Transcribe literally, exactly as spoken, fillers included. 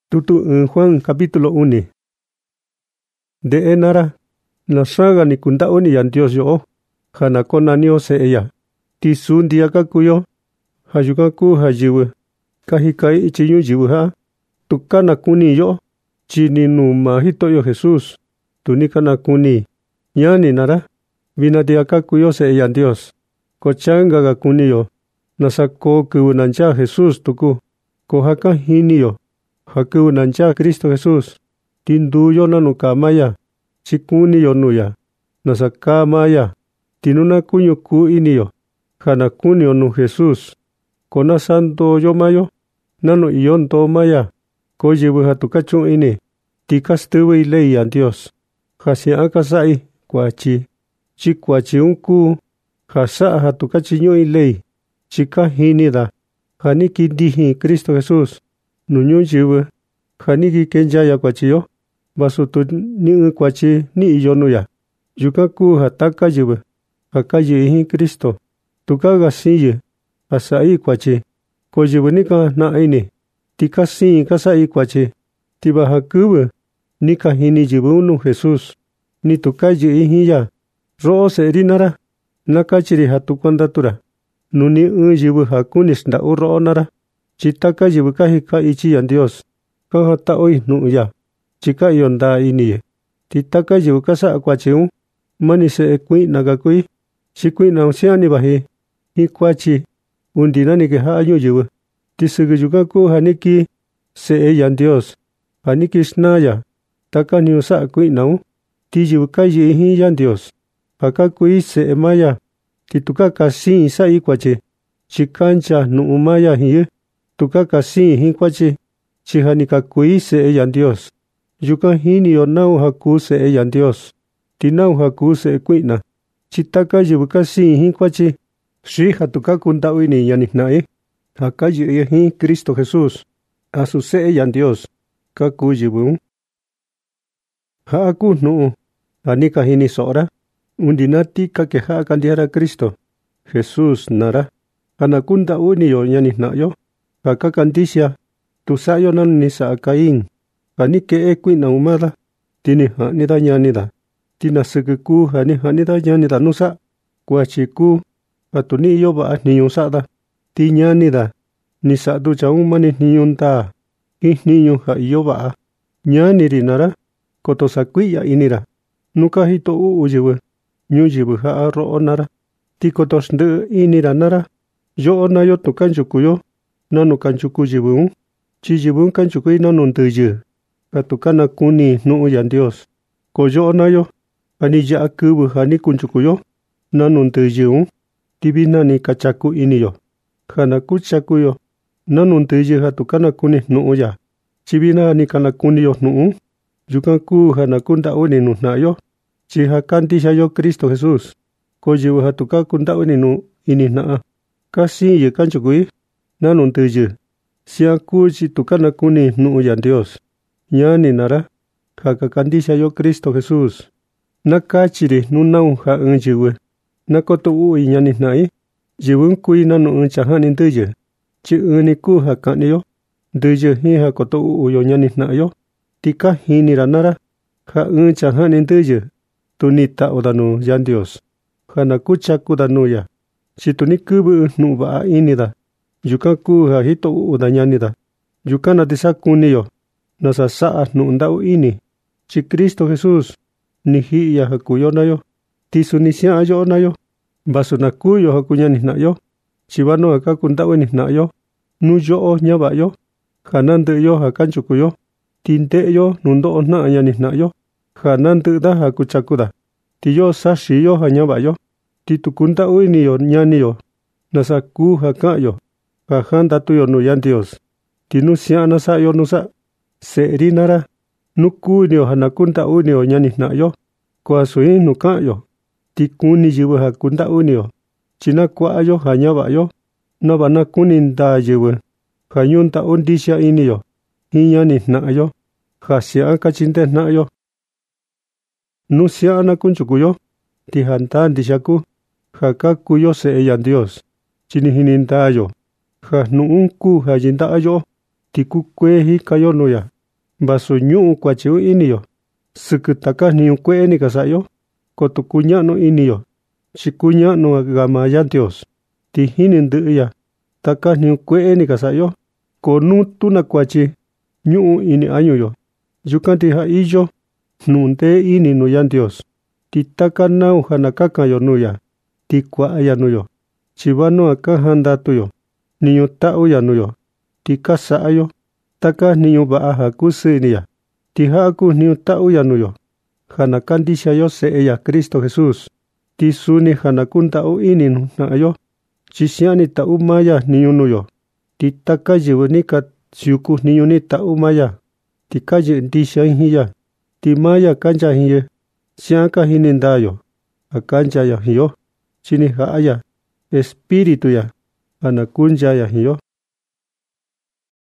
Tutu en Juan capítulo uno. De enara, na saga ni kunda oni yan Dios yo, hana kona nio se eya. Ti sun dia kakuyo, hayuka ku hajiwe, kahikai ichiyu jiwe ha, tukana kuni yo, chini numa hito yo Jesus, tunikana kuni, yani nara, vina dia kakuyo se eya Dios, kochanga ga kuni yo, nasako kuunanja Jesus tuku, kohaka hini yo. Haku nanja Kristo Jesus, tindu yo nanu kamaya, chikuni yo nuya, nasaka maya, tinuna kunyo ku ini yo, hana kunyo nu Jesus, kona santo yo mayo, nanu iyon to maya, ko jibu hatukachun ini, tikas tuwe ilei an Dios, hasi akasai, kwachi, chikwachi unku, hasa hatukachinyo ilei, chika hinida, haniki dihi Kristo Jesus, nunyo jiwe, haniki kenjaya kwachiyo, basutu ni kwachi ni iyonuya. Yukaku hataka jiwe, hakaji ihi Kristo, tukaga siye, hasai kwachi, ko jiwe nika na aini, tika siye kasai kwachi, tiba hakuwe, nika hini jiwe unu Jesus, ni tukaji ihi ya, roo se erinara, nakachiri hatukondatura, nuni unjiwe hakunis na uro nara, chitaka jiwe kahika ichi yan Dios, kahata oi nuya, chika yonda ini, titaka jiwe kasa kwachiun, mani se ekui nagakui, chikui na usiani bahi, hi kwachi, undina nike haayu jiwe, tisugu yukaku haniki se e yan Dios, haniki snaya, taka niusa akui nau, ti jiwe kaji ihi yan Dios, hakakui se emaya, tituka kasi isa i kwachi, chikancha nu umaya hiye, tuka kasi hi kwachi, chihanika kui se e yan Dios. Yuka hini yo nau haku se e yan Dios. Tinau haku se e kuina. Chitaka jibu kasi hi kwachi. Shi hatuka kunda uini yaniknae. Haka yu hi Cristo Jesus. Asu se e yan Dios. Kaku jibu. Haaku nuu. Hanika hini sora. Undinati kake haka diara Cristo. Jesus nara. Hanakunda uni yo yaniknayo. Haka kandisya. Tusayo nan ni sa akain, hanike ekwi na umada, tini hanida nyanida, tina segeku hani hanida nyanida nusa, kwachiku, atuni yoba niyo sada, ti nyanida, ni sa du chaumani niyunta, hi niyo ha yoba, nyaniri nara, koto sakwiya inira, nuka hito u ujiwe, nyujiwe ha aro nara, ti koto snde inira nara, yo onayo tukanchukuyo, nanu kanchuku jiwe chi jibun kanchukui na nun tuju, katukana kuni nu yan Dios, koyo onayo, ani ja akubu hani kunchukuyo, na nun tuju, tibina ni kachaku iniyo, hana kuchakuyo, na nun tuju hatukana kuni nu ya, chibina ni kana kuniyo nu, yukanku hana kunda uni nu nayo, chi hakanti shayo Cristo Jesus, koyo hatuka kunda uni nu ini na, kasi ye kanchukui, na nun tuju, siaku si tukana kuni nu yan Dios. Yani nara, hakakandisha yo Cristo Jesus. Nakachiri nu nau ha unjiwe. Nakoto ui nyani nai. Jiwun kui nanu unchahani nduje. Chi uniku hakani yo. Nduje hi hakoto ui yo nyani na yo. Tika hini ranara. Ha unchahani nduje. Tunita odanu yan Dios. Hanakuchaku danu ya. Si tunikubu nu ba inida. Yukaku ha hito udanyanida. Yukana disa kuniyo. Nasa saa nu undau ini. Si Cristo Jesus. Nihi ya hakuyo nayo. Tisu nisya ayo nayo. Basu nakuyo hakunyani nayo. Chibano hakakundau ni nayo. Nuyo o nyaba yo. Hanande yo hakanchukuyo. Tinte yo nundo na anyani nayo. Hanande da hakuchakuda. Tiyo sashi yo hanyaba yo. Titukundau ini yo nyani yo. Nasa ku hakayo. Hahanda tuyo nu yan Dios. Tinusia nasa yo nusa. Seri nara. Nuku niyo hanakunda uniyo nyani na yo. Kwa sui nuka yo. Tikuni jiwe hakunda uniyo. China kwa yo hanyaba yo. Naba nakuni nda jiwe. Hanyunta undisya ini yo. Hinyani na yo. Hasia akachinte na yo. Nusia anakunchuku yo. Tihanta ndisyaku. Hakaku yo se eyan Dios. Chini hininta yo. Ha nuunku ha jinda ayo, tiku kwe hi kayo nuya. vasu ñu'u kuachiyo iniyo sɨkɨ taka jniñu kue'e ni kasa'yo, kotu kuña'nu iniyo chi kuña'nu gama Yantios. Ti jini ndɨ'ɨ taka jniñu kue'e ni kasa'yo, ko nu tu na kuachi ñu'u ini añuyo, yukan ti ja iyo jnu'un ndee ini nuu Yantios. Ti taka nahu ja na kakanyo nuu ya, ti kua'a ya nuyo, chi vanua ka jandatuyo jniñu ta'u ya nuyo, ti ka sa'ayo taka jniñu va'a ja kusɨɨ ini ya. Ti ja'a kuu jniñu ta'u ya nuyo, ja na kandixayo se'e ya Cristo Jesús, ti suni ja na kunda'u ini nu jna'ayo, chi si'an ni ta'u maa ya jniñu nuyo. Ti taka yɨvɨ ni ka siuku jniñu ni ta'u maa ya, ti ka yɨ'ɨ ndixia jin ya, ti maa ya kancha jin yɨ. Si'an ka jini ndaayo ja kancha ya jin yo, chi ni ja'a ya Espíritu ya ja na kuncha ya jin yo.